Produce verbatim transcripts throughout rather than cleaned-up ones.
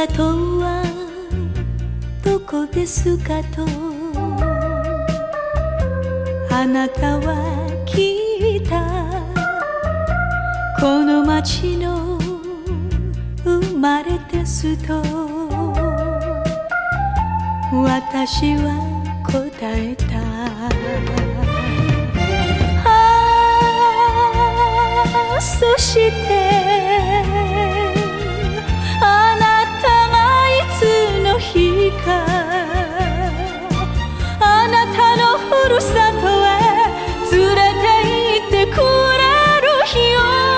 さとはどこですかとあなたは聞いた。この街の生まれですと私は答えた。ああ、そしてあなたがいつの日かあなたのふるさとへ連れて行ってくれる日を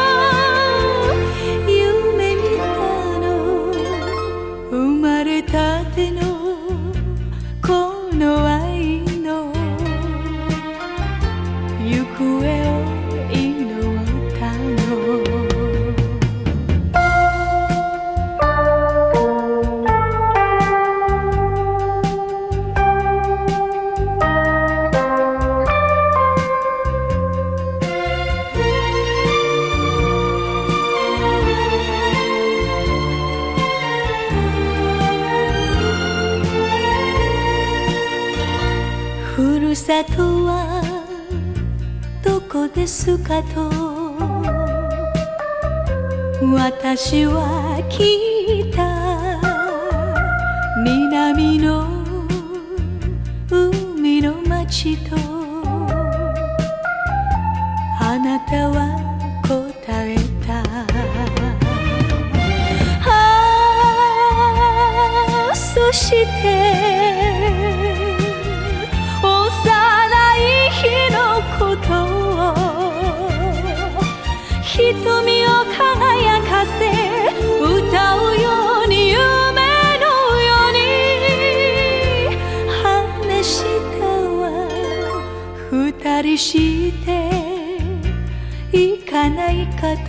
夢見たの。生まれたてのこの愛の行方を祈ったの。ふるさとはどこですかと私は聞いた。南の海の町とあなたは答えた。ああ、そして瞳を輝かせ歌うように夢のように話したわ。二人して行かないかと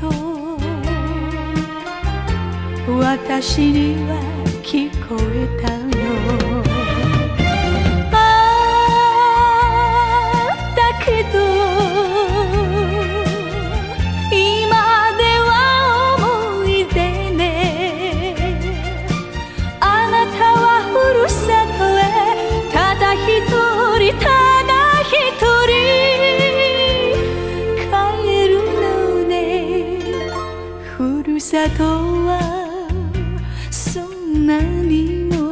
私には聞こえたの。ただ一人帰るのね。ふるさとはそんなにも